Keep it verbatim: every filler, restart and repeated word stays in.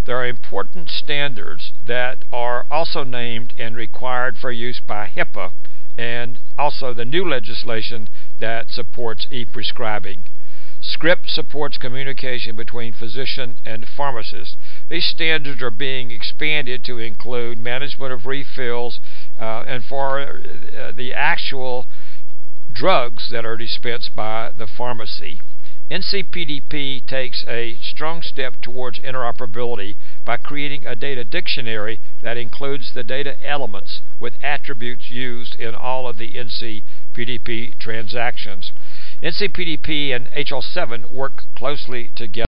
There are important standards that are also named and required for use by HIPAA and also the new legislation that supports e-prescribing. SCRIP supports communication between physician and pharmacist. These standards are being expanded to include management of refills uh, and for uh, the actual drugs that are dispensed by the pharmacy. N C P D P takes a strong step towards interoperability by creating a data dictionary that includes the data elements with attributes used in all of the N C P D P transactions. N C P D P and H L seven work closely together.